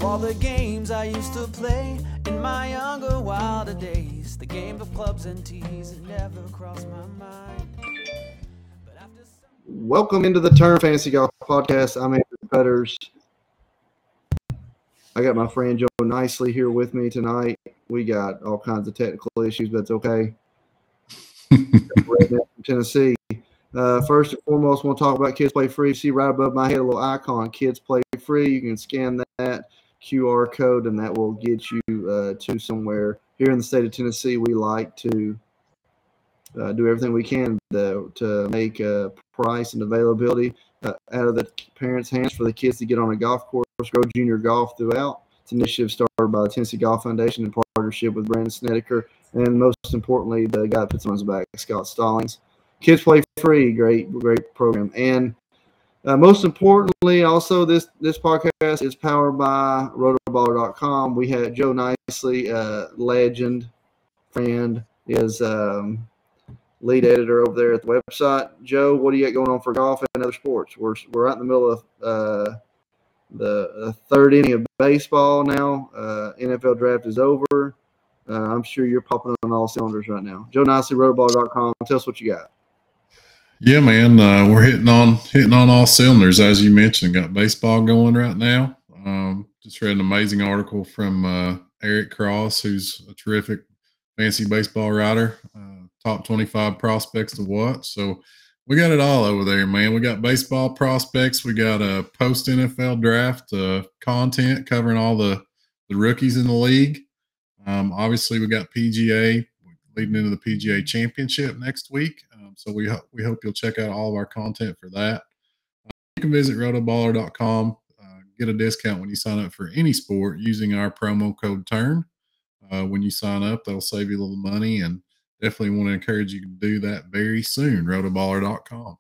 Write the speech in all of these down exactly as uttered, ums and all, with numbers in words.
all the games I used to play in my younger, wilder days. The game of clubs and tees had never crossed my mind. But after some... Welcome into the Turn Fantasy Golf Podcast. I'm Andrew Petters. I got my friend Joe Nicely here with me tonight. We got all kinds of technical issues, but it's okay. From Tennessee. Uh, first and foremost, I want to talk about Kids Play Free. See right above my head a little icon, Kids Play Free. You can scan that Q R code, and that will get you uh, to somewhere. Here in the state of Tennessee, we like to uh, do everything we can to, to make uh, price and availability uh, out of the parents' hands for the kids to get on a golf course, grow junior golf throughout. It's an initiative started by the Tennessee Golf Foundation in partnership with Brandon Snedeker, and most importantly, the guy that puts on his back, Scott Stallings. Kids Play Free, great, great program. And uh, most importantly, also, this this podcast is powered by rotoballer dot com. We had Joe Nicely, uh, legend, friend, is um, lead editor over there at the website. Joe, what do you got going on for golf and other sports? We're we're out in the middle of uh, the, the third inning of baseball now. Uh, N F L draft is over. Uh, I'm sure you're popping on all cylinders right now. Joe Nicely, rotoballer dot com. Tell us what you got. Yeah, man, uh, we're hitting on hitting on all cylinders, as you mentioned. Got baseball going right now. Um, just read an amazing article from uh, Eric Cross, who's a terrific fantasy baseball writer. Uh, top twenty-five prospects to watch. So we got it all over there, man. We got baseball prospects. We got a post N F L draft uh, content covering all the the rookies in the league. Um, obviously, we got P G A leading into the P G A Championship next week. Um, so we, ho- we hope you'll check out all of our content for that. Uh, you can visit rotoballer dot com, uh, get a discount when you sign up for any sport using our promo code TURN. Uh, when you sign up, that'll save you a little money, and definitely want to encourage you to do that very soon, rotoballer dot com.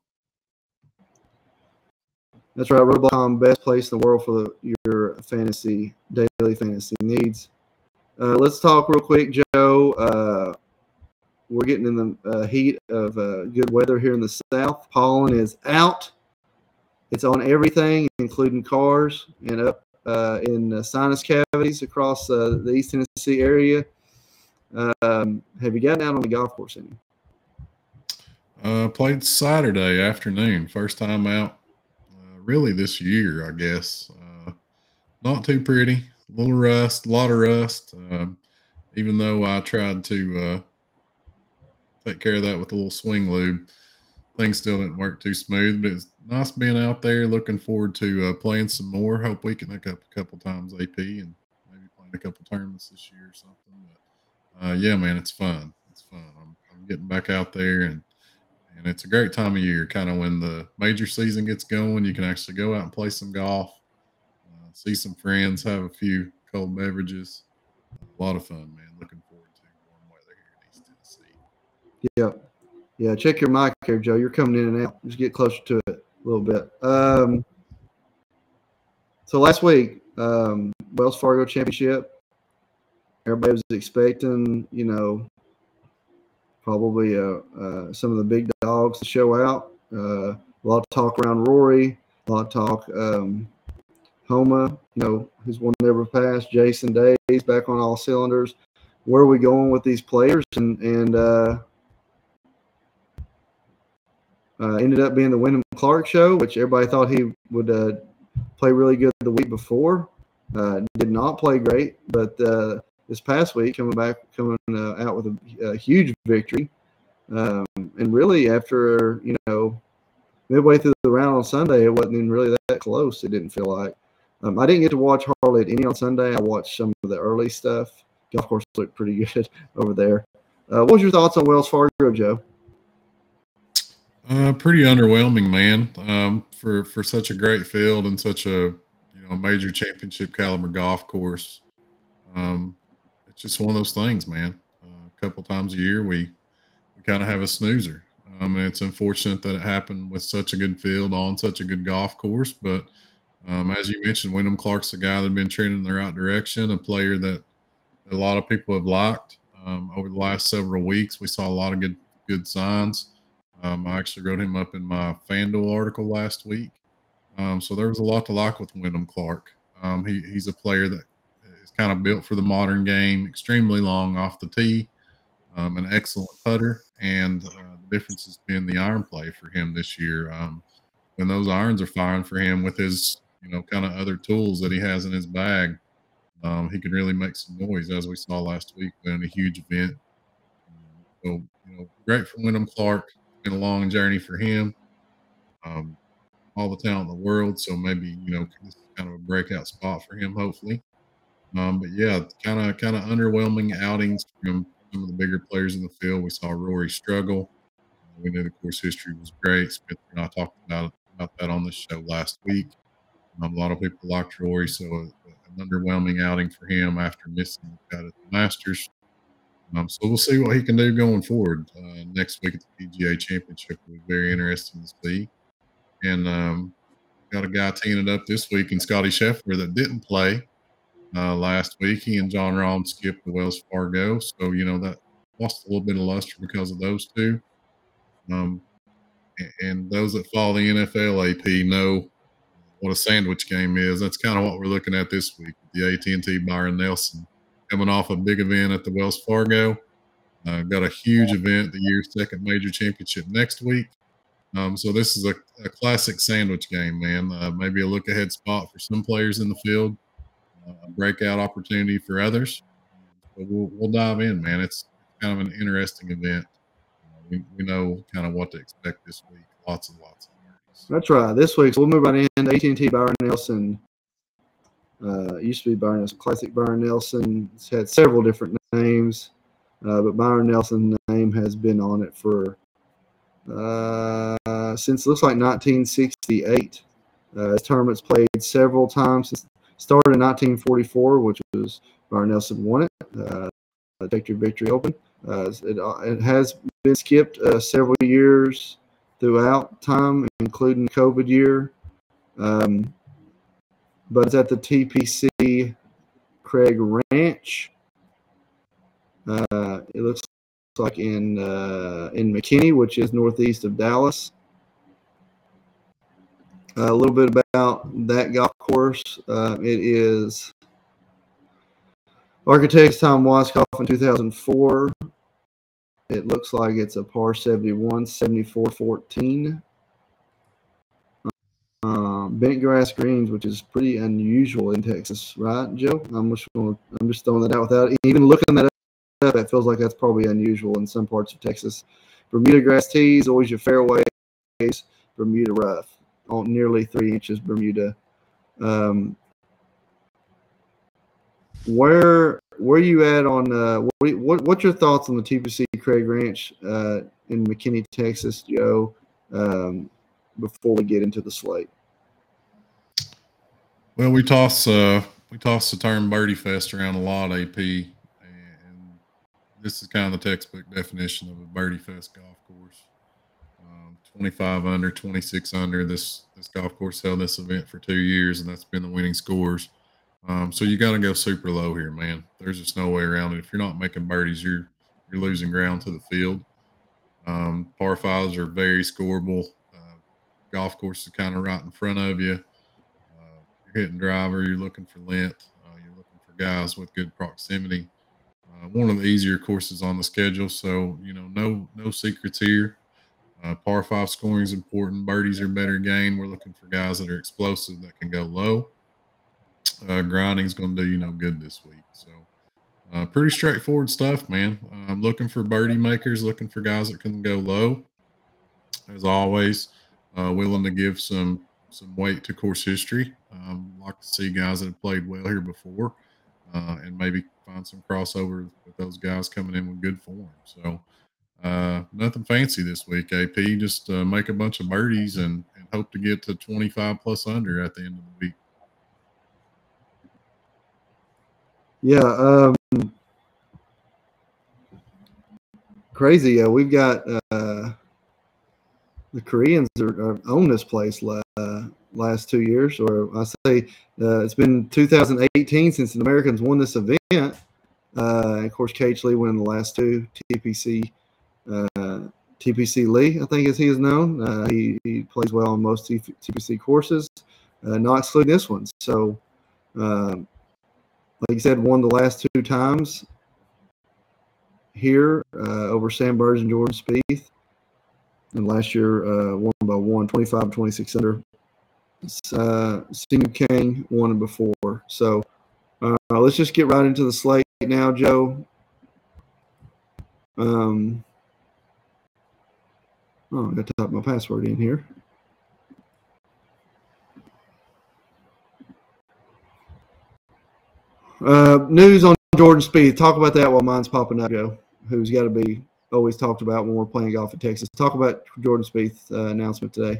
That's right, rotoballer dot com, best place in the world for the, your fantasy, daily fantasy needs. Uh, let's talk real quick, Joe. Uh, we're getting in the uh, heat of uh, good weather here in the South. Pollen is out. It's on everything, including cars and up uh, in uh, sinus cavities across uh, the East Tennessee area. Um, have you gotten out on the golf course any? Uh, played Saturday afternoon. First time out uh, really this year, I guess. Uh, not too pretty. A little rust, a lot of rust. Um, even though I tried to uh, take care of that with a little swing lube, things still didn't work too smooth. But it's nice being out there. Looking forward to uh, playing some more. Hope we can hook up a couple times A P and maybe playing a couple tournaments this year or something. But uh, yeah, man, it's fun. It's fun. I'm, I'm getting back out there, and and it's a great time of year. Kind of when the major season gets going, you can actually go out and play some golf. Uh, see some friends, have a few cold beverages. A lot of fun, man. Looking forward to warm weather here in East Tennessee. Yeah. Yeah, check your mic here, Joe. You're coming in and out. Just get closer to it a little bit. Um, so last week, um, Wells Fargo Championship, everybody was expecting, you know, probably uh, uh, some of the big dogs to show out. Uh, a lot of talk around Rory, a lot of talk um, Homa, you know, who's won never passed, Jason Days back on all cylinders. Where are we going with these players? And, and uh, uh, ended up being the Wyndham Clark show, which everybody thought he would uh, play really good the week before. Uh, did not play great, but uh, this past week coming back, coming uh, out with a, a huge victory. Um, and really after, you know, midway through the round on Sunday, it wasn't even really that close. It didn't feel like. Um, I didn't get to watch hardly any on Sunday. I watched some of the early stuff. Golf course looked pretty good over there. Uh, what was your thoughts on Wells Fargo, Joe? Uh, pretty underwhelming, man. Um, for for such a great field and such a you know major championship caliber golf course. Um, it's just one of those things, man. Uh, a couple times a year, we we kind of have a snoozer. Um, and it's unfortunate that it happened with such a good field on such a good golf course. But um, as you mentioned, Wyndham Clark's a guy that's been trending in the right direction, a player that a lot of people have liked um, over the last several weeks. We saw a lot of good good signs. Um, I actually wrote him up in my FanDuel article last week. Um, so there was a lot to like with Wyndham Clark. Um, he, he's a player that is kind of built for the modern game, extremely long off the tee, um, an excellent putter, and uh, the difference has been the iron play for him this year. Um, when those irons are firing for him with his, you know, kind of other tools that he has in his bag, um, he can really make some noise, as we saw last week in a huge event. Um, so, you know, great for Wyndham Clark. It's been a long journey for him. Um, all the talent in the world, so maybe, you know, this is kind of a breakout spot for him, hopefully. Um, but yeah, kind of kind of underwhelming outings from some of the bigger players in the field. We saw Rory struggle. Uh, we knew the course history was great. Spencer and I talked about about that on this show last week. Um, a lot of people liked Rory, so a, an underwhelming outing for him after missing the cut at the Masters. Um, so we'll see what he can do going forward. Uh, next week at the P G A Championship will be very interesting to see. And um, got a guy teeing it up this week in Scotty Scheffler that didn't play uh, last week. He and John Rahm skipped the Wells Fargo. So, you know, that lost a little bit of luster because of those two. Um, and, and those that follow the N F L A P know what a sandwich game is. That's kind of what we're looking at this week. The A T and T Byron Nelson coming off a big event at the Wells Fargo. Uh, got a huge event, the year's second major championship next week. Um, so this is a, a classic sandwich game, man. Uh, maybe a look-ahead spot for some players in the field, uh, a breakout opportunity for others. But we'll, we'll dive in, man. It's kind of an interesting event. Uh, we, we know kind of what to expect this week. Lots and lots of birdies. That's right. This week, so we'll move right in. A T and T Byron Nelson. Uh, used to be Byron Nelson, Classic Byron Nelson. It's had several different names, uh, but Byron Nelson's name has been on it for Uh, since it looks like nineteen sixty-eight. Uh, his tournament's played several times. It started in nineteen forty-four, which was Byron Nelson won it. Uh, Victory Victory Open. Uh, it, it has been skipped uh, several years throughout time, including the COVID year. Um, but it's at the T P C Craig Ranch. Uh, it looks like in uh, in McKinney, which is northeast of Dallas. Uh, a little bit about that golf course. Uh, it is Architects Tom Waskoff in two thousand four. It looks like it's a par seventy-one, seventy-four fourteen. Um, bent grass greens, which is pretty unusual in Texas, right, Joe? I'm just gonna, I'm just throwing that out without even looking that up. It feels like that's probably unusual in some parts of Texas. Bermuda grass tees, always your fairways. Bermuda rough, on nearly three inches Bermuda. Um, where where you at on uh, what, what what's your thoughts on the T P C Craig Ranch uh, in McKinney, Texas, Joe? Um, before we get into the slate. Well, we toss uh, we toss the term Birdie Fest around a lot, A P, and this is kind of the textbook definition of a Birdie Fest golf course. Um, twenty-five under, twenty-six under. This this golf course held this event for two years, and that's been the winning scores. Um, so you got to go super low here, man. There's just no way around it. If you're not making birdies, you're you're losing ground to the field. Um, par fives are very scoreable. Golf course is kind of right in front of you. Uh, you're hitting driver, you're looking for length, uh, you're looking for guys with good proximity. Uh, one of the easier courses on the schedule, so you know, no no secrets here. Uh, par five scoring is important. Birdies are better gain. We're looking for guys that are explosive that can go low. Uh, grinding is going to do you no good this week. So, uh, pretty straightforward stuff, man. I'm um, looking for birdie makers, looking for guys that can go low. As always. Uh, willing to give some some weight to course history. Um, like to see guys that have played well here before, uh, and maybe find some crossover with those guys coming in with good form. So uh, nothing fancy this week, A P. Just uh, make a bunch of birdies and, and hope to get to twenty-five plus under at the end of the week. Yeah, um, crazy. Yeah, we've got. Uh, The Koreans are, are own this place uh, last two years, or I say uh, it's been two thousand eighteen since the Americans won this event. Uh, and of course, Cage Lee winning the last two. T P C uh, T P C Lee, I think, as he is known. Uh, he, he plays well on most T P C courses, uh, not excluding this one. So Uh, like you said, won the last two times here uh, over Sam Burge and Jordan Spieth. And last year uh, won by one, twenty-five, twenty-six under. Uh, Senior King won it before. So uh, let's just get right into the slate now, Joe. Um, oh, I got to type my password in here. Uh, news on Jordan Spieth. Talk about that while mine's popping up, Joe, who's got to be always talked about when we're playing golf at Texas. Talk about Jordan Spieth uh, announcement today.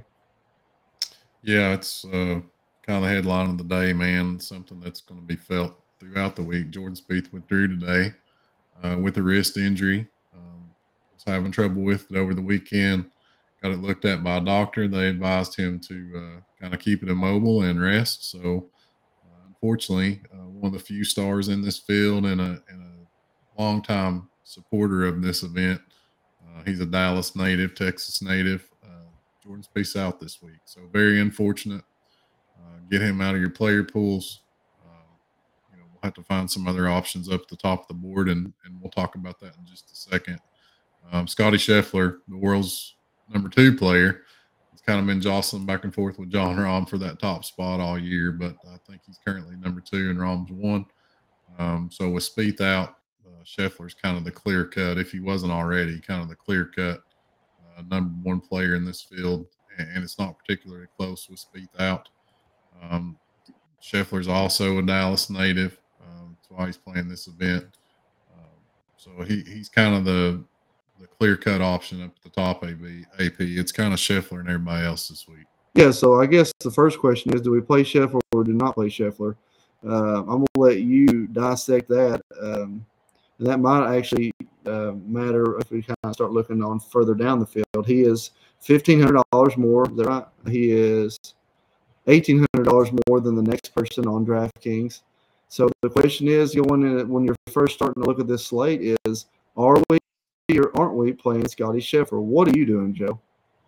Yeah, it's uh, kind of the headline of the day, man. Something that's going to be felt throughout the week. Jordan Spieth withdrew today uh, with a wrist injury. Um, was having trouble with it over the weekend. Got it looked at by a doctor. They advised him to uh, kind of keep it immobile and rest. So, uh, unfortunately, uh, one of the few stars in this field and a, and a longtime supporter of this event. Uh, he's a Dallas native, Texas native. Uh, Jordan Spieth's out this week. So, very unfortunate. Uh, get him out of your player pools. Uh, you know, we'll have to find some other options up at the top of the board, and, and we'll talk about that in just a second. Um, Scotty Scheffler, the world's number two player, has kind of been jostling back and forth with Jon Rahm for that top spot all year, but I think he's currently number two and Rahm's one. Um, so with Spieth out, uh, Scheffler's kind of the clear cut, if he wasn't already, kind of the clear cut uh, number one player in this field, and, and it's not particularly close with Spieth out. Um, Scheffler's also a Dallas native. Um, that's why he's playing this event. Um, so he, he's kind of the the clear-cut option up at the top A P. It's kind of Scheffler and everybody else this week. Yeah, so I guess the first question is, do we play Scheffler or do not play Scheffler? Uh, I'm going to let you dissect that. Um, and that might actually uh, matter if we kind of start looking on further down the field. He is fifteen hundred dollars more. Right? He is eighteen hundred dollars more than the next person on DraftKings. So the question is, going in, when you're first starting to look at this slate, is are we or aren't we playing Scotty Scheffler? What are you doing, Joe?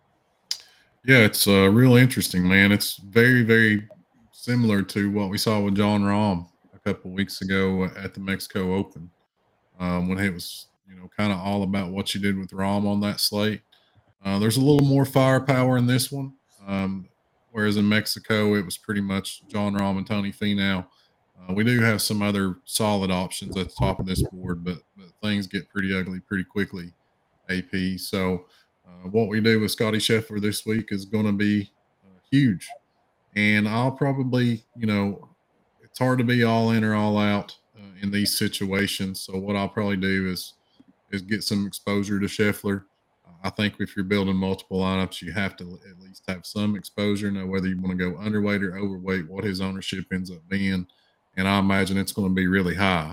Yeah, it's uh, real interesting, man. It's very, very similar to what we saw with Jon Rahm a couple of weeks ago at the Mexico Open, um, when it was, you know, kind of all about what you did with Rahm on that slate. Uh, there's a little more firepower in this one, um, whereas in Mexico it was pretty much Jon Rahm and Tony Finau. Uh, we do have some other solid options at the top of this board, but, but things get pretty ugly pretty quickly, A P. So uh, what we do with Scotty Scheffler this week is going to be uh, huge. And I'll probably, you know, it's hard to be all in or all out uh, in these situations. So what I'll probably do is is get some exposure to Scheffler. I think if you're building multiple lineups, you have to at least have some exposure. Know whether you want to go underweight or overweight, what his ownership ends up being. And I imagine it's going to be really high.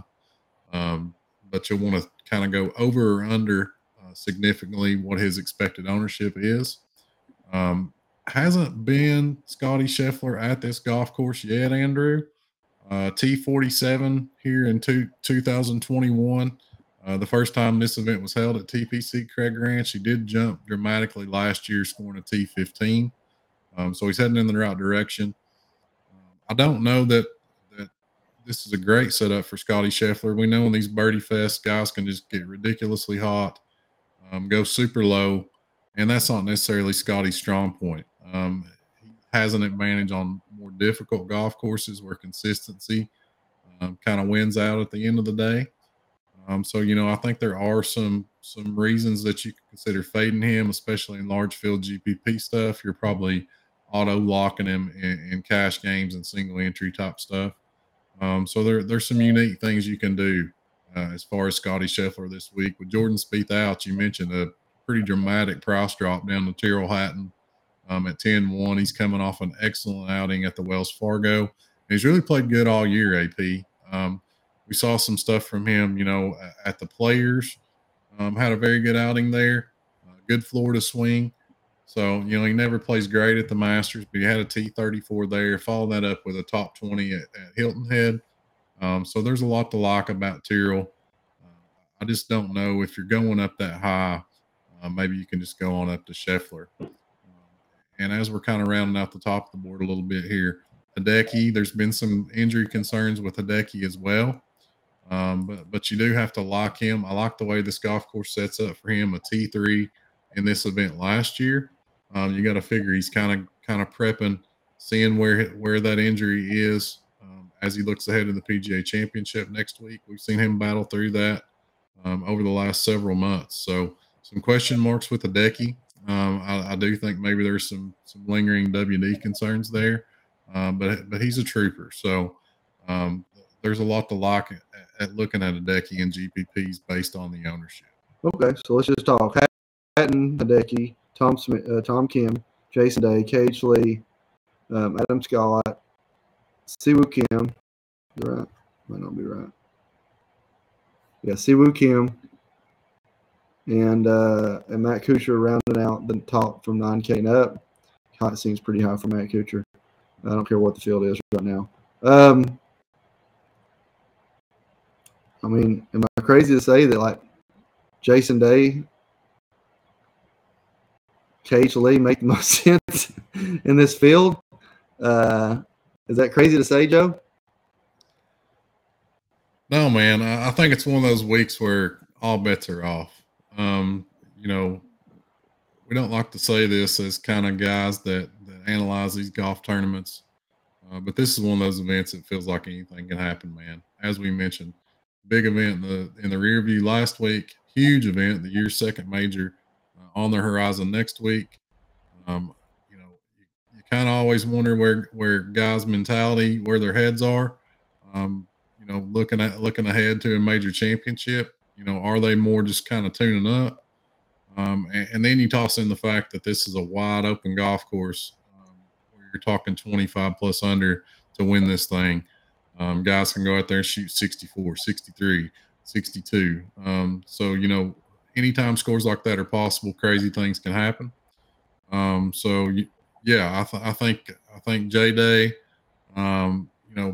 Um, but you'll want to kind of go over or under uh, significantly what his expected ownership is. Um, hasn't been Scotty Scheffler at this golf course yet, Andrew. Uh, T forty-seven here in two, two thousand twenty-one. Uh, the first time this event was held at T P C Craig Ranch, he did jump dramatically last year, scoring a T fifteen. Um, so he's heading in the right direction. Um, I don't know that this is a great setup for Scotty Scheffler. We know in these birdie fest, guys can just get ridiculously hot, um, go super low, and that's not necessarily Scotty's strong point. Um, he has an advantage on more difficult golf courses where consistency um, kind of wins out at the end of the day. Um, so, you know, I think there are some some reasons that you can consider fading him, especially in large field G P P stuff. You're probably auto locking him in, in cash games and single entry type stuff. Um, so there, there's some unique things you can do uh, as far as Scotty Scheffler this week. With Jordan Spieth out, you mentioned a pretty dramatic price drop down to Tyrrell Hatton um, at ten one. He's coming off an excellent outing at the Wells Fargo. He's really played good all year, A P. Um, we saw some stuff from him, you know, at the Players. Um, had a very good outing there. Uh, good Florida swing. So, you know, he never plays great at the Masters, but he had a T thirty-four there, followed that up with a top twenty at, at Hilton Head. Um, so there's a lot to like about Tyrrell. Uh, I just don't know if you're going up that high, uh, maybe you can just go on up to Scheffler. Um, and as we're kind of rounding out the top of the board a little bit here, Hideki. There's been some injury concerns with Hideki as well. Um, but but you do have to lock him. I like the way this golf course sets up for him, a T three in this event last year. Um, you got to figure he's kind of kind of prepping, seeing where where that injury is um, as he looks ahead to the P G A Championship next week. We've seen him battle through that um, over the last several months. So some question marks with Hideki. Um, I, I do think maybe there's some some lingering W D concerns there, um, but but he's a trooper. So um, there's a lot to like at, at looking at Hideki and G P Ps based on the ownership. Okay, so let's just talk. Hatton, Hideki, Tom Smith, uh, Tom Kim, Jason Day, K H Lee, um, Adam Scott, Siwoo Kim. Right? Might not be right. Yeah, Siwoo Kim. And uh, and Matt Kuchar rounding out the top from nine K and up. It seems pretty high for Matt Kuchar. I don't care what the field is right now. Um, I mean, am I crazy to say that, like, Jason Day, K H Lee make the most sense in this field? Uh, is that crazy to say, Joe? No, man. I think it's one of those weeks where all bets are off. Um, you know, we don't like to say this as kind of guys that, that analyze these golf tournaments, uh, but this is one of those events that feels like anything can happen, man. As we mentioned, big event in the in the rear view last week, huge event, the year's second major uh, on the horizon next week. Um, you know, you, you kind of always wonder where where guys' mentality, where their heads are. Um, you know, looking at looking ahead to a major championship. You know, are they more just kind of tuning up? Um, and, and then you toss in the fact that this is a wide open golf course um, where you're talking twenty-five plus under to win this thing. Um, guys can go out there and shoot sixty-four, sixty-three, sixty-two. Um, so, you know, anytime scores like that are possible, crazy things can happen. Um, so, yeah, I, th- I think I think J-Day, um, you know,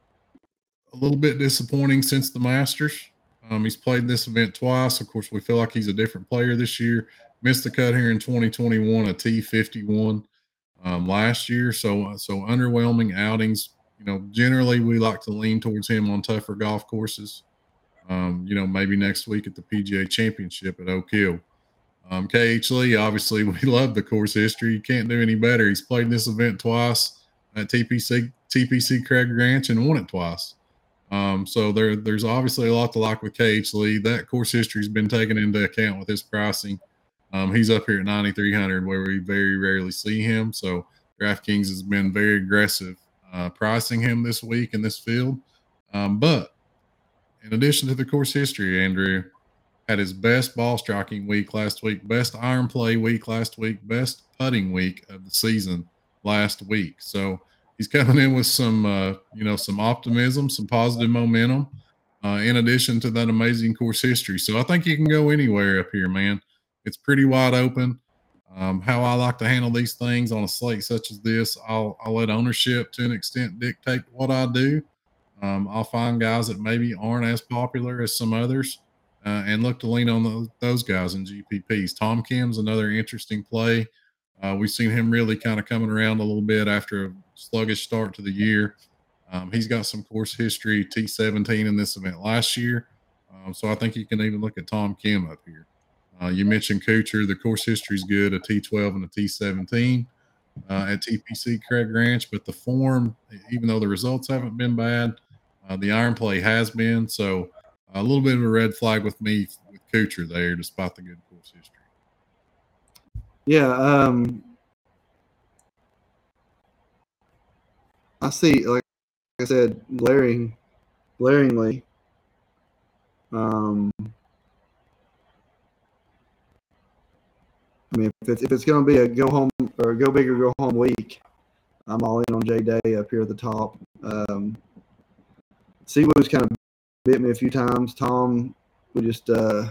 a little bit disappointing since the Masters. Um, he's played this event twice. Of course, we feel like he's a different player this year. Missed the cut here in twenty twenty-one, a T fifty-one um, last year. So, so underwhelming outings. You know, generally we like to lean towards him on tougher golf courses. Um, you know, maybe next week at the P G A Championship at Oak Hill. Um, K H Lee, obviously, we love the course history. You can't do any better. He's played this event twice at T P C T P C Craig Ranch and won it twice. Um, so there, there's obviously a lot to like with K H Lee. That course history has been taken into account with his pricing. Um, he's up here at ninety-three hundred, where we very rarely see him. So DraftKings has been very aggressive uh, pricing him this week in this field. Um, but in addition to the course history, Andrew had his best ball striking week last week, best iron play week last week, best putting week of the season last week. So he's coming in with some, uh, you know, some optimism, some positive momentum, uh, in addition to that amazing course history. So I think you can go anywhere up here, man. It's pretty wide open. Um, how I like to handle these things on a slate such as this, I'll, I'll let ownership to an extent dictate what I do. Um, I'll find guys that maybe aren't as popular as some others uh, and look to lean on those, those guys in G P Ps. Tom Kim's another interesting play. Uh, we've seen him really kind of coming around a little bit after a sluggish start to the year. Um, he's got some course history, T seventeen in this event last year. Um, so I think you can even look at Tom Kim up here. Uh, you mentioned Kuchar. The course history is good, a T twelve and a T seventeen uh, at T P C Craig Ranch. But the form, even though the results haven't been bad, uh, the iron play has been. So a little bit of a red flag with me with Kuchar there, despite the good course history. Yeah, um, I see, like I said, glaring, glaringly. Um, I mean, if it's, if it's going to be a go home or go big or go home week, I'm all in on J-Day up here at the top. Um, Siwoo's kind of bit me a few times. Tom, we just uh,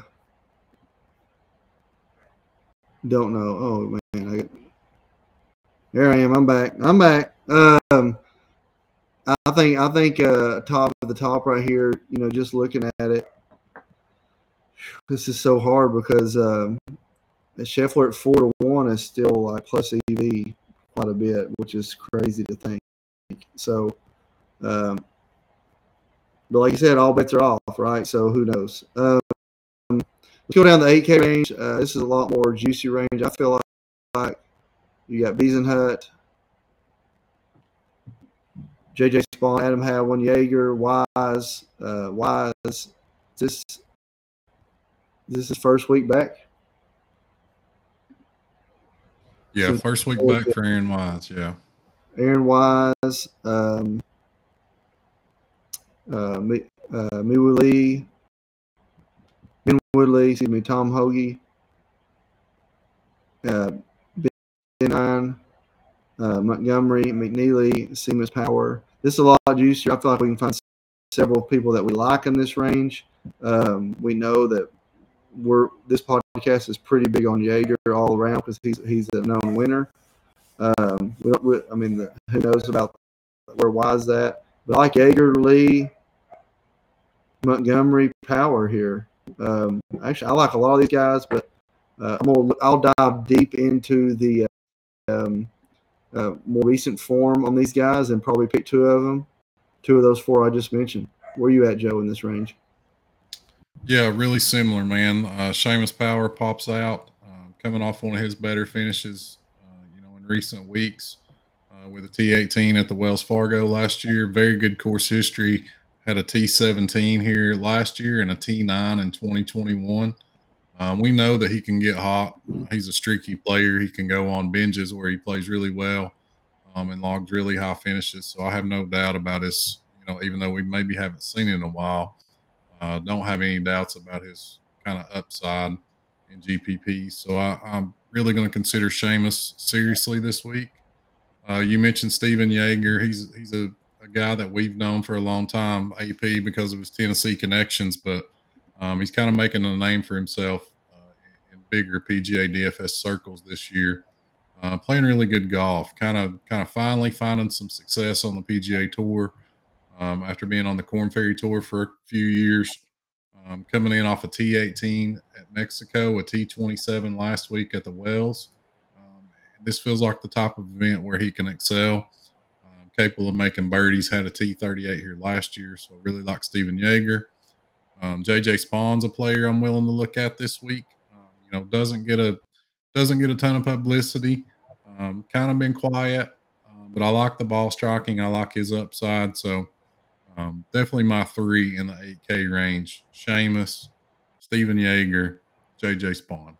don't know. Oh, man. I, there I am. I'm back. I'm back. Um, I think I think uh, top of the top right here, you know, just looking at it, this is so hard because um, Scheffler at four to one is still like plus E V quite a bit, which is crazy to think. So, um, but like I said, all bets are off, right? So who knows? Um, let's go down the eight K range. Uh, this is a lot more juicy range. I feel like, like you got Beasenhut, J J Spawn, Adam Hadwin, Yeager, Wise, uh, Wise. This this is first week back. Yeah, so first week back for Aaron Wise. Yeah, Aaron Wise, um, uh, Mi, uh, Miwu Lee, Ben Woodley, excuse me, Tom Hoagie, uh, Ben uh, Montgomery, McNeely, Seamus Power. This is a lot juicier. I feel like we can find several people that we like in this range. Um, we know that we're this podcast is pretty big on Yeager all around because he's he's a known winner. Um, we don't, we, I mean, the, who knows about where Wise at? But I like Yeager, Lee, Montgomery, Power here. Um, actually, I like a lot of these guys, but uh, I'm gonna, I'll dive deep into the um, uh, more recent form on these guys and probably pick two of them. Two of those four I just mentioned. Where are you at, Joe, in this range? Yeah, really similar, man. Uh, Seamus Power pops out, uh, coming off one of his better finishes, uh, you know, in recent weeks uh, with a T eighteen at the Wells Fargo last year. Very good course history. Had a T seventeen here last year and a T nine in twenty twenty-one. Um, we know that he can get hot. He's a streaky player. He can go on binges where he plays really well um, and logs really high finishes. So I have no doubt about his, you know, even though we maybe haven't seen it in a while, uh, don't have any doubts about his kind of upside in G P P. So I, I'm really going to consider Seamus seriously this week. Uh, you mentioned Stephen Yeager. He's he's a, a guy that we've known for a long time, A P, because of his Tennessee connections, but Um, he's kind of making a name for himself uh, in bigger P G A D F S circles this year. Uh, playing really good golf, kind of, kind of finally finding some success on the P G A Tour um, after being on the Korn Ferry Tour for a few years. Um, coming in off a T eighteen at Mexico, a T twenty-seven last week at the Wells. Um, this feels like the type of event where he can excel. Um, capable of making birdies. Had a T thirty-eight here last year, so I really like Stephen Yeager. Um, J J Spawn's a player I'm willing to look at this week. Um, you know, doesn't get a doesn't get a ton of publicity. Um, kind of been quiet, um, but I like the ball striking. I like his upside. So um, definitely my three in the eight K range: Seamus, Stephen Yeager, J J Spawn.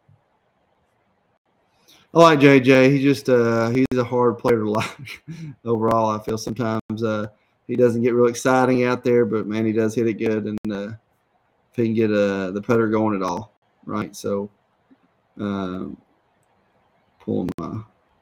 I like J J. He just uh, he's a hard player to like. Overall, I feel sometimes uh, he doesn't get real exciting out there, but man, he does hit it good and. Uh, If he can get uh, the putter going at all, right? So, um, pulling my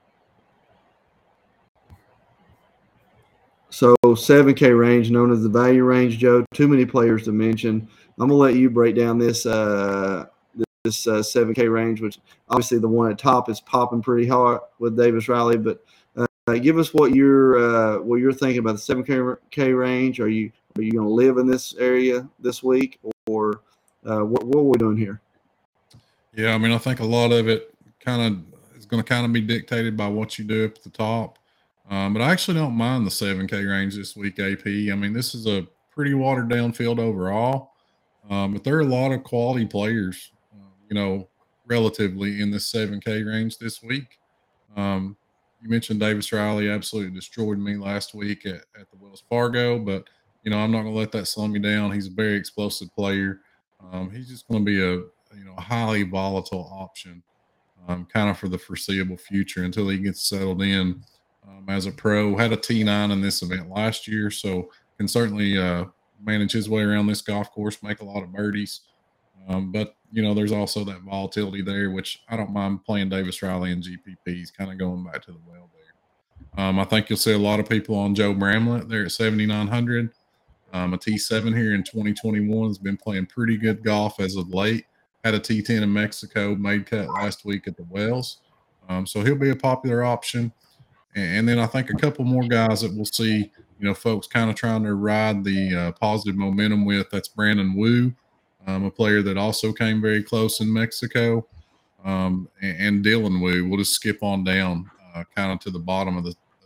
so seven K range, known as the value range, Joe. Too many players to mention. I'm gonna let you break down this uh, this uh, seven K range, which obviously the one at top is popping pretty hard with Davis Riley. But uh, give us what you're uh, what you're thinking about the seven K range. Are you are you gonna live in this area this week? Or uh, what, what are we doing here? Yeah, I mean, I think a lot of it kind of is going to kind of be dictated by what you do up at the top. Um, but I actually don't mind the seven K range this week, A P. I mean, this is a pretty watered down field overall, um, but there are a lot of quality players, uh, you know, relatively in this seven K range this week. Um, you mentioned Davis Riley absolutely destroyed me last week at, at the Wells Fargo, but you know, I'm not going to let that slow me down. He's a very explosive player. Um, he's just going to be a, you know, a highly volatile option um, kind of for the foreseeable future until he gets settled in um, as a pro. Had a T nine in this event last year, so can certainly uh, manage his way around this golf course, make a lot of birdies. Um, but, you know, there's also that volatility there, which I don't mind playing Davis Riley and G P Ps, kind of going back to the well there. Um, I think you'll see a lot of people on Joe Bramlett there at seventy-nine hundred. Um, a T seven here in twenty twenty-one has been playing pretty good golf as of late. Had a T ten in Mexico, made cut last week at the Wells. Um, so he'll be a popular option. And, and then I think a couple more guys that we'll see, you know, folks kind of trying to ride the uh, positive momentum with. That's Brandon Wu, um, a player that also came very close in Mexico. Um, and, and Dylan Wu. We'll just skip on down uh, kind of to the bottom of the, of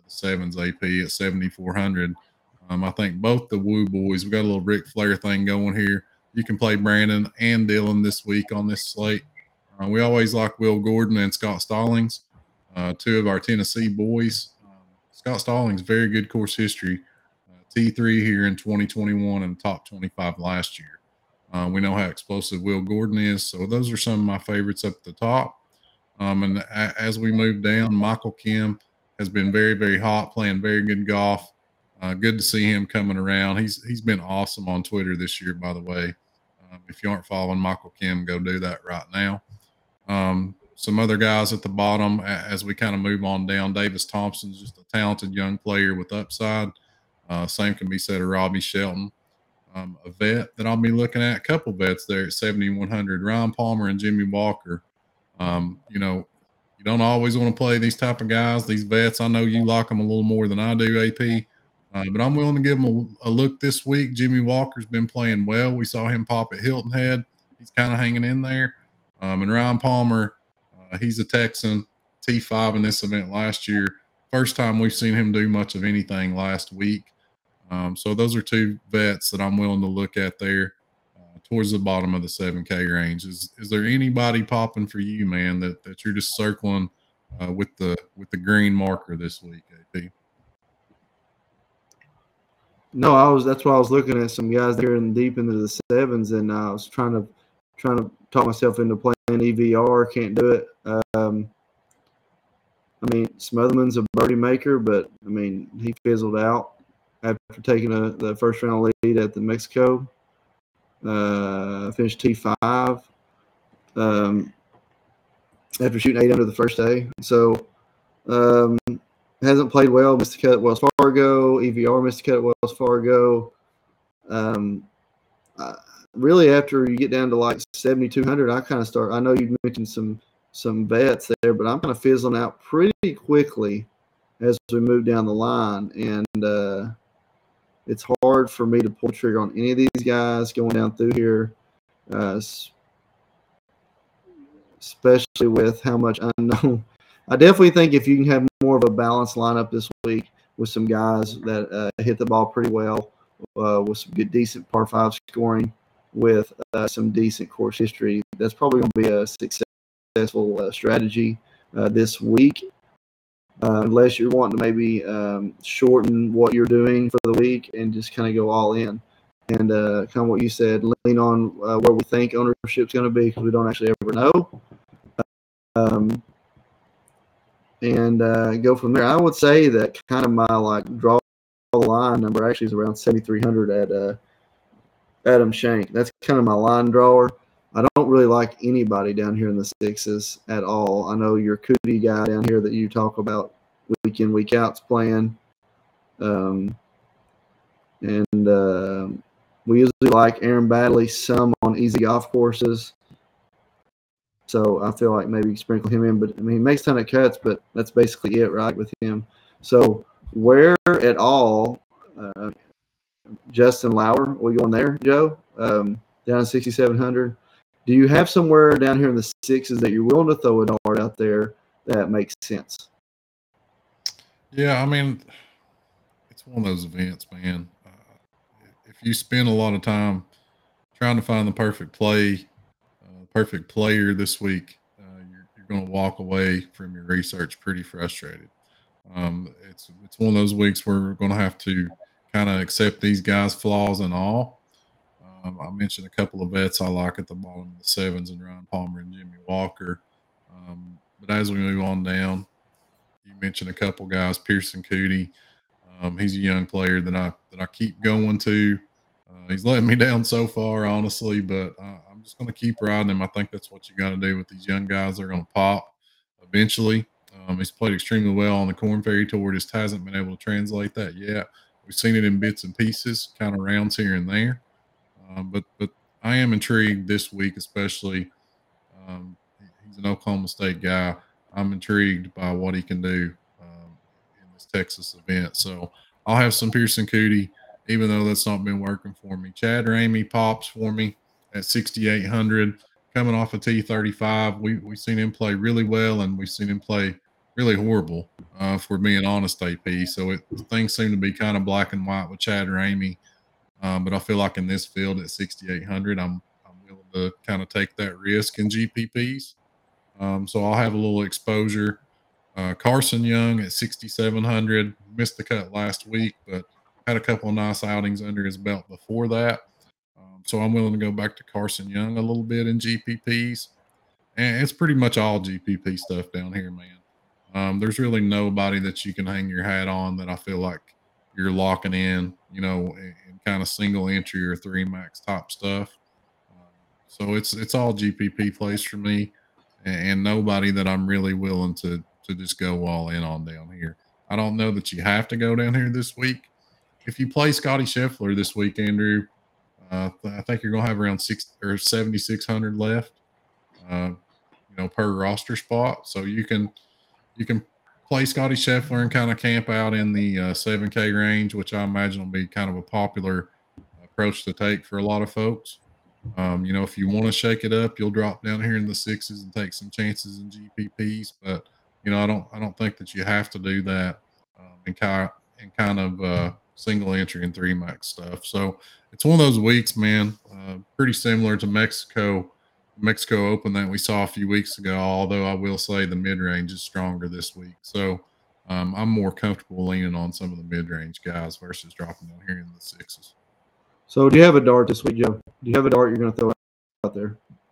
the sevens A P at seventy-four hundred. Um, I think both the Woo boys, we got a little Ric Flair thing going here. You can play Brandon and Dylan this week on this slate. Uh, we always like Will Gordon and Scott Stallings, uh, two of our Tennessee boys. Um, Scott Stallings, very good course history. Uh, T three here in twenty twenty-one and top twenty-five last year. Uh, we know how explosive Will Gordon is. So those are some of my favorites up at the top. Um, and a, as we move down, Michael Kim has been very, very hot, playing very good golf. Uh, good to see him coming around. He's He's been awesome on Twitter this year, by the way. Um, if you aren't following Michael Kim, go do that right now. Um, some other guys at the bottom as we kind of move on down. Davis Thompson's just a talented young player with upside. Uh, same can be said of Robbie Shelton. Um, a vet that I'll be looking at, a couple vets there at seventy-one hundred, Ryan Palmer and Jimmy Walker. Um, you know, you don't always want to play these type of guys, these vets. I know you like them a little more than I do, A P, uh, but I'm willing to give them a, a look this week. Jimmy Walker's been playing well. We saw him pop at Hilton Head. He's kind of hanging in there. Um, and Ryan Palmer, uh, he's a Texan, T five in this event last year. First time we've seen him do much of anything last week. Um, so those are two vets that I'm willing to look at there uh, towards the bottom of the seven K range. Is is there anybody popping for you, man, that, that you're just circling uh, with the with the green marker this week, A P? No, I was. That's why I was looking at some guys there in deep into the sevens, and I was trying to trying to talk myself into playing E V R. Can't do it. Um, I mean, Smotherman's a birdie maker, but I mean, he fizzled out after taking a, the first round lead at the Mexico. Uh, finished T five um, after shooting eight under the first day. So um, hasn't played well. Missed the cut at Wells Fargo. E V R missed the cut at Wells Fargo. Um, uh, really, after you get down to like seventy-two hundred, I kind of start. I know you mentioned some some vets there, but I'm kind of fizzling out pretty quickly as we move down the line, and uh, it's hard for me to pull the trigger on any of these guys going down through here, uh, especially with how much unknown. I definitely think if you can have more of a balanced lineup this week with some guys that uh, hit the ball pretty well, uh, with some good, decent par five scoring, with uh, some decent course history, that's probably going to be a successful uh, strategy uh, this week. Uh, unless you're wanting to maybe um, shorten what you're doing for the week and just kind of go all in. And uh, kind of what you said, lean on uh, where we think ownership's going to be because we don't actually ever know. Um, and uh, go from there. I would say that kind of my like draw line number actually is around seventy-three hundred at uh, Adam Shank. That's kind of my line drawer. I don't really like anybody down here in the sixes at all. I know your Cootie guy down here that you talk about week in, week out's playing. Um, and uh, we usually like Aaron Badley some on easy golf courses. So I feel like maybe sprinkle him in. But, I mean, he makes a ton of cuts, but that's basically it, right, with him. So where at all, uh, Justin Lauer, we going there, Joe? Um, down to sixty-seven hundred. Do you have somewhere down here in the sixes that you're willing to throw a dart out there that makes sense? Yeah, I mean, it's one of those events, man. Uh, if you spend a lot of time trying to find the perfect play, uh, perfect player this week, uh, you're, you're going to walk away from your research pretty frustrated. Um, it's it's one of those weeks where we're going to have to kind of accept these guys' flaws and all. Um, I mentioned a couple of vets I like at the bottom of the sevens, and Ryan Palmer and Jimmy Walker. Um, but as we move on down, you mentioned a couple guys, Pearson Cootie. Um, he's a young player that I that I keep going to. Uh, he's letting me down so far, honestly, but I, I'm just going to keep riding him. I think that's what you got to do with these young guys. They're going to pop eventually. Um, he's played extremely well on the Corn Ferry Tour. Just hasn't been able to translate that yet. We've seen it in bits and pieces, kind of rounds here and there. Um, but but I am intrigued this week, especially. Um, he's an Oklahoma State guy. I'm intrigued by what he can do um, in this Texas event. So I'll have some Pearson Cootie, even though that's not been working for me. Chad Ramey pops for me at sixty-eight hundred, coming off a T thirty-five. We, we've seen him play really well, and we've seen him play really horrible, uh, if we're being honest, A P. So it things seem to be kind of black and white with Chad Ramey. Um, but I feel like in this field at sixty-eight hundred, I'm I'm willing to kind of take that risk in G P Ps. Um, so I'll have a little exposure. Uh, Carson Young at sixty-seven hundred, missed the cut last week, but had a couple of nice outings under his belt before that. Um, so I'm willing to go back to Carson Young a little bit in G P Ps. And it's pretty much all G P P stuff down here, man. Um, there's really nobody that you can hang your hat on that I feel like you're locking in, you know, in, in kind of single entry or three max top stuff. Um, so it's it's all G P P plays for me, and, and nobody that I'm really willing to to just go all in on down here. I don't know that you have to go down here this week. If you play Scotty Scheffler this week, Andrew, uh, I think you're gonna have around six or seventy-six hundred left, uh, you know, per roster spot. So you can you can play Scotty Scheffler and kind of camp out in the uh, seven K range, which I imagine will be kind of a popular approach to take for a lot of folks. Um, you know, if you want to shake it up, you'll drop down here in the sixes and take some chances in G P Ps. But you know, I don't I don't think that you have to do that um, in kind in kind of uh, single entry and three max stuff. So it's one of those weeks, man. Uh, pretty similar to Mexico. Mexico Open that we saw a few weeks ago, although I will say the mid-range is stronger this week. So um, I'm more comfortable leaning on some of the mid-range guys versus dropping down here in the sixes. So do you have a dart this week, Joe? Do you have a dart you're going to throw out there?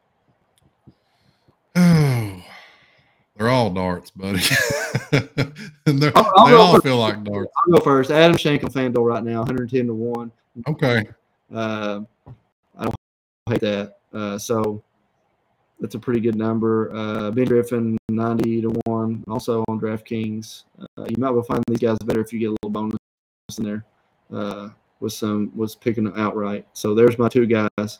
Oh, they're all darts, buddy. and I'll, I'll they all first. feel like darts. I'll go first. Adam Shank on FanDuel right now, one hundred ten to one. Okay. Uh, I don't hate that. Uh, so that's a pretty good number. Uh, Ben Griffin, ninety to one, also on DraftKings. Uh, you might be able to find these guys better if you get a little bonus in there uh, with some was picking them outright. So there's my two guys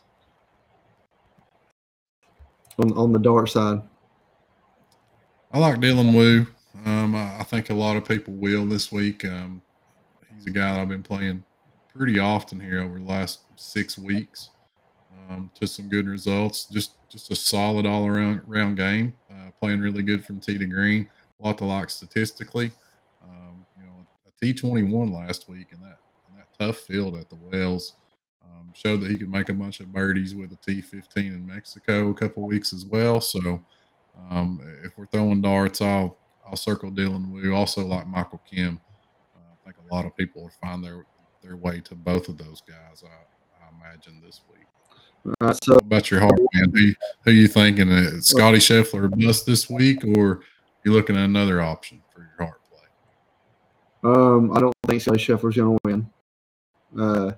on on the dart side. I like Dylan Wu. Um, I, I think a lot of people will this week. Um, he's a guy that I've been playing pretty often here over the last six weeks. Um, to some good results. Just just a solid all around round game. Uh, playing really good from tee to green. A lot to like statistically. Um, you know, a T twenty-one last week in that in that tough field at the Wells um, showed that he could make a bunch of birdies with a T fifteen in Mexico a couple weeks as well. So um, if we're throwing darts, I'll I'll circle Dylan Wu. Also like Michael Kim. Uh, I think a lot of people will find their their way to both of those guys. I, I imagine this week. All right, so what about your heart, man? Who who you thinking? Uh, Scotty Scheffler bust this week, or you looking at another option for your heart play? Um, I don't think Scotty Scheffler's going to win. Uh,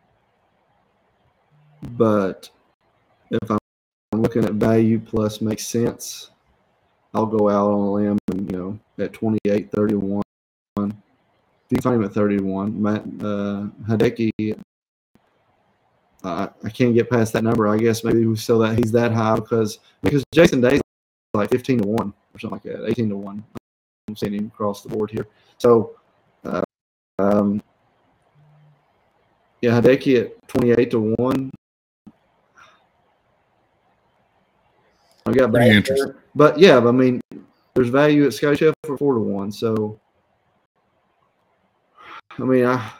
but if I'm looking at value plus makes sense, I'll go out on a limb and, you know, at twenty-eight, thirty to one. If you can find him at thirty to one, Matt uh, Hideki, Uh, I can't get past that number. I guess maybe we still that he's that high because because Jason Day's like fifteen to one or something like that, eighteen to one. I'm seeing him across the board here. So, uh, um, yeah, Hideki at twenty-eight to one. I got pretty interesting, but yeah, I mean, there's value at Scotty Scheffler for four to one. So, I mean, I.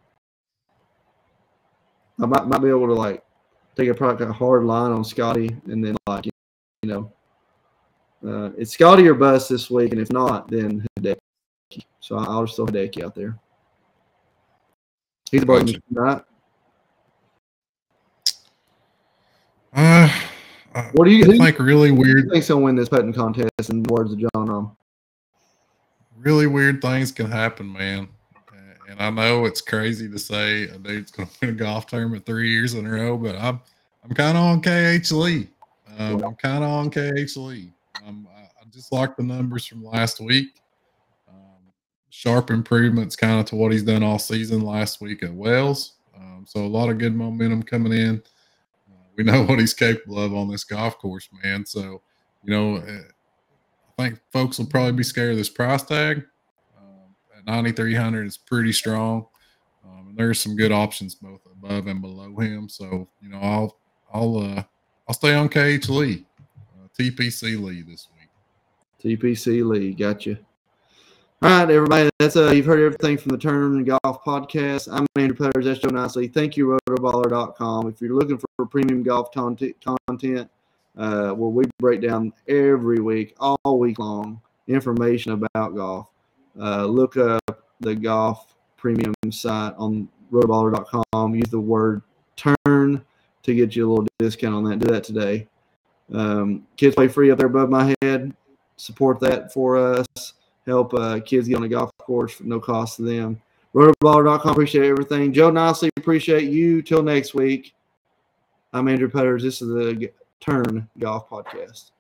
I might, might be able to like take a probably a hard line on Scotty and then like you know uh, it's Scotty or bust this week, and if not, then Hideki. So I'll just throw Hideki out there. He's a button, right? Uh, what do you I think? think really weird. Who thinks he'll win this putting contest? In the words of John Rahm, really weird things can happen, man. And I know it's crazy to say a dude's going to win a golf tournament three years in a row, but I'm I'm kind of on K H Lee. Um, I'm kind of on K H Lee. Um, I, I just like the numbers from last week. Um, sharp improvements kind of to what he's done all season last week at Wells. Um, so a lot of good momentum coming in. Uh, we know what he's capable of on this golf course, man. So, you know, I think folks will probably be scared of this price tag. ninety-three hundred is pretty strong. Um, and there's some good options both above and below him. So, you know, I'll I'll uh I'll stay on K H Lee. Uh, T P C Lee this week. T P C Lee, gotcha. All right, everybody. That's uh, you've heard everything from the Turn Golf Podcast. I'm Andrew Putters. That's Joe Nicely. Thank you, rotoballer dot com. If you're looking for premium golf content, content uh, where we break down every week, all week long, information about golf, uh, look up the golf premium site on rotoballer dot com. Use the word turn to get you a little discount on that. Do that today. Um, Kids Play Free up there above my head. Support that for us. Help uh, kids get on the golf course for no cost to them. rotoballer dot com. Appreciate everything. Joe Nicely, appreciate you. Till next week. I'm Andrew Putters. This is the Turn Golf Podcast.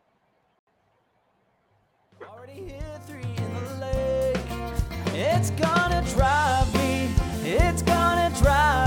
Already hit three in the lake. It's gonna drive me. It's gonna drive